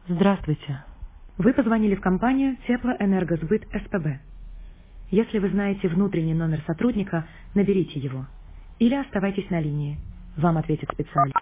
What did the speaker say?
Здравствуйте. Вы позвонили в компанию Теплоэнергосбыт СПБ. Если вы знаете внутренний номер сотрудника, наберите его. Или оставайтесь на линии. Вам ответит специалист.